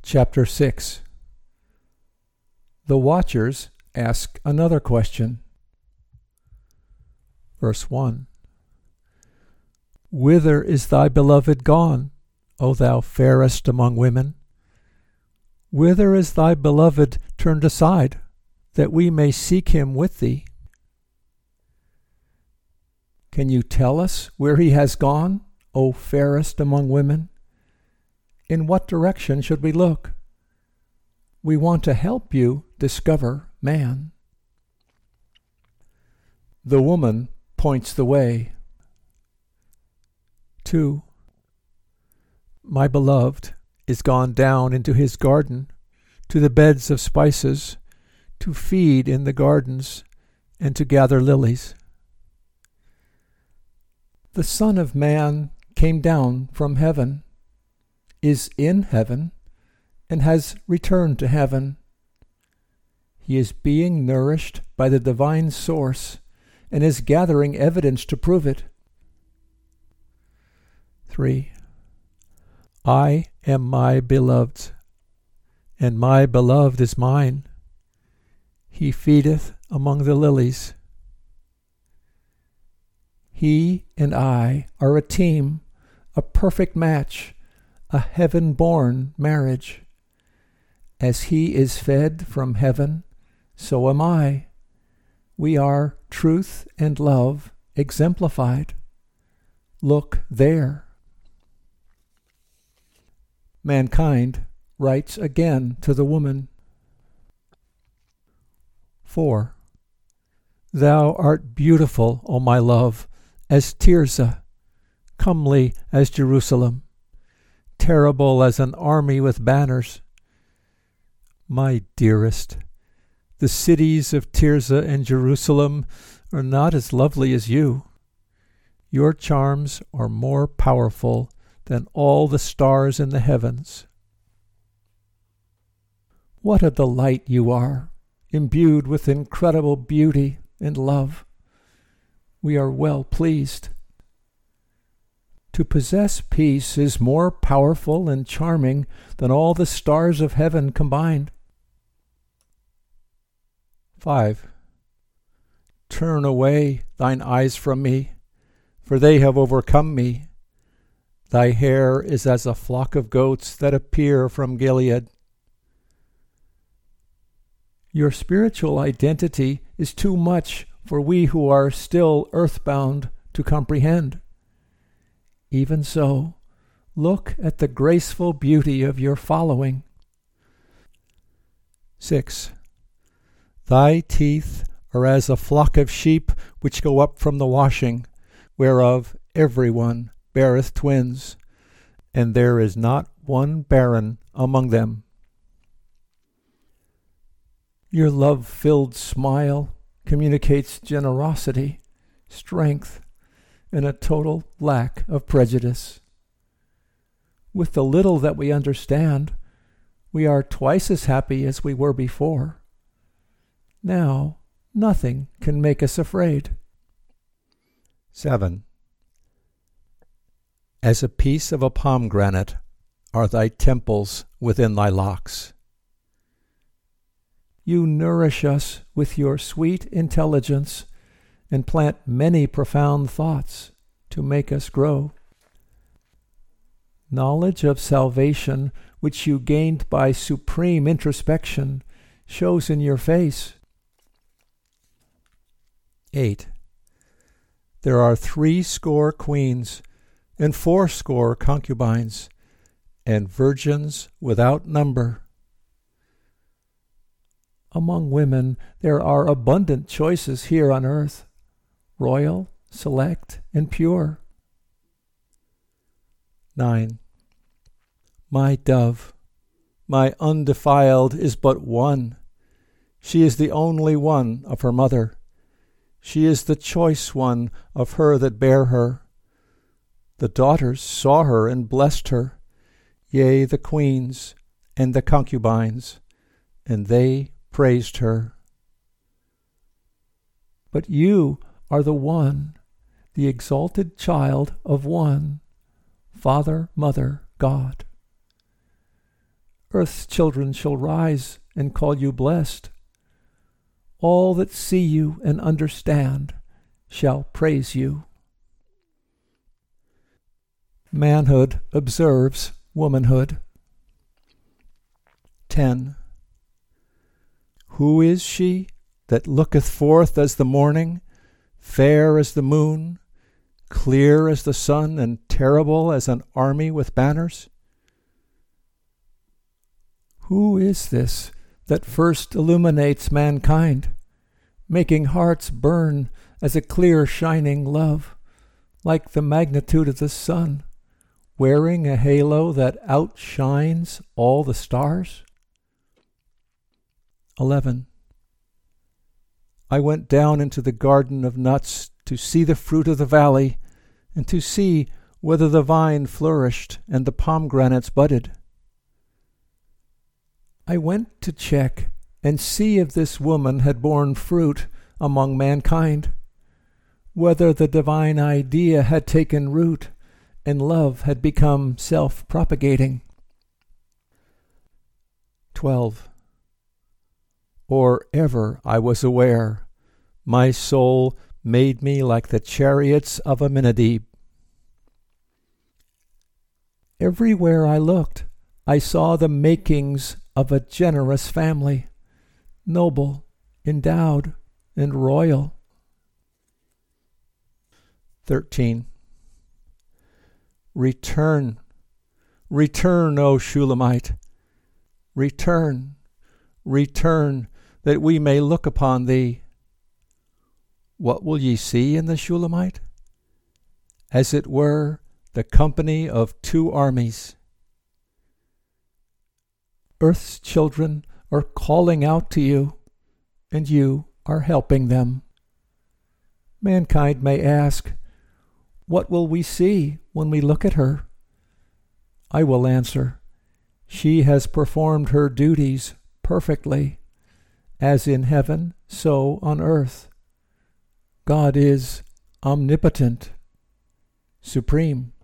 Chapter 6. The watchers ask another question. Verse 1. Whither is thy beloved gone, O thou fairest among women? Whither is thy beloved turned aside, that we may seek him with thee? Can you tell us where he has gone, O fairest among women? In what direction should we look? We want to help you discover man. The woman points the way. 2. My beloved is gone down into his garden, to the beds of spices, to feed in the gardens, and to gather lilies. The Son of Man came down from heaven, is in heaven, and has returned to heaven. He is being nourished by the divine source and is gathering evidence to prove it. 3. I am my beloved's, and my beloved is mine. He feedeth among the lilies. He and I are a team, a perfect match, a heaven-born marriage. As he is fed from heaven, so am I. We are truth and love exemplified. Look there. Mankind writes again to the woman. 4. Thou art beautiful, O my love, as Tirzah, comely as Jerusalem, terrible as an army with banners. My dearest, the cities of Tirzah and Jerusalem are not as lovely as you. Your charms are more powerful than all the stars in the heavens. What a delight you are, imbued with incredible beauty and love. We are well pleased. To possess peace is more powerful and charming than all the stars of heaven combined. 5. Turn away thine eyes from me, for they have overcome me. Thy hair is as a flock of goats that appear from Gilead. Your spiritual identity is too much for we who are still earthbound to comprehend. Even so, look at the graceful beauty of your following. 6. Thy teeth are as a flock of sheep which go up from the washing, whereof every one beareth twins, and there is not one barren among them. Your love-filled smile communicates generosity, strength, and a total lack of prejudice. With the little that we understand, we are twice as happy as we were before. Now, nothing can make us afraid. 7. As a piece of a pomegranate are thy temples within thy locks. You nourish us with your sweet intelligence and plant many profound thoughts to make us grow. Knowledge of salvation, which you gained by supreme introspection, shows in your face. 8. There are 80 queens, and 80 concubines, and virgins without number. Among women there are abundant choices here on earth, royal, select, and pure. 9. My dove, my undefiled, is but one. She is the only one of her mother. She is the choice one of her that bare her. The daughters saw her and blessed her, yea, the queens and the concubines, and they praised her. But you are the one, the exalted child of one, Father, Mother, God. Earth's children shall rise and call you blessed. All that see you and understand shall praise you. Manhood observes womanhood. 10. Who is she that looketh forth as the morning, fair as the moon, clear as the sun, and terrible as an army with banners? Who is this that first illuminates mankind, making hearts burn as a clear shining love, like the magnitude of the sun, wearing a halo that outshines all the stars? 11. I went down into the garden of nuts to see the fruit of the valley, and to see whether the vine flourished and the pomegranates budded. I went to check and see if this woman had borne fruit among mankind, whether the divine idea had taken root and love had become self-propagating. 12. Or ever I was aware, my soul made me like the chariots of Aminadab. Everywhere I looked, I saw the makings of a generous family, noble, endowed, and royal. 13. Return, return, O Shulamite. Return, return, that we may look upon thee. What will ye see in the Shulamite? As it were, the company of two armies. Earth's children are calling out to you, and you are helping them. Mankind may ask, what will we see when we look at her? I will answer, she has performed her duties perfectly, as in heaven, so on earth. God is omnipotent, supreme.